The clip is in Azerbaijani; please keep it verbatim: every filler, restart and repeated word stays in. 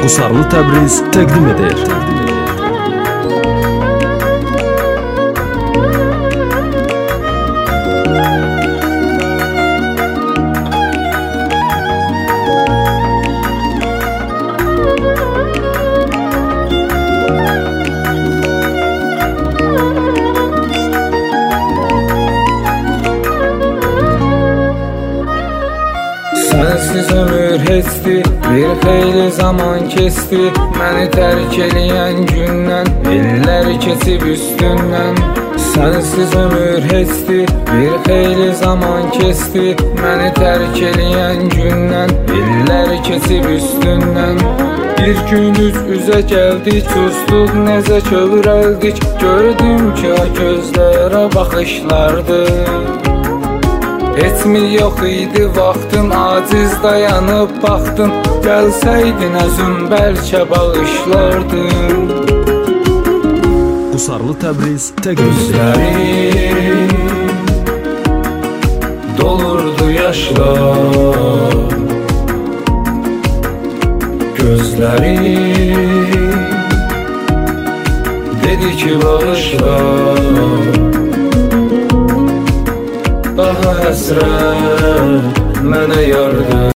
Qusarlı Təbriz təqdim edir. Sensiz ömür heçdi, bir xeyli zaman kesti. Məni tərk eləyən gündən, illər keçib üstündən. Sensiz ömür heçdi, bir xeyli zaman kesti. Məni tərk eləyən gündən, illər keçib üstündən. Bir gün üz üzə gəldik, susduq, necə kövrəldik. Gördüm ki, o gözlərə baxışlardır. Heç mi yox idi vaxtın, aciz dayanıb baxdın. Gəlsəydin özün bəlkə bağışlardın. Qusarlı Təbriz təqdim edir. Gözlərim dolurdu yaşlar, gözlərim dedi ki bağışla. Daha həsrət mənə yardım.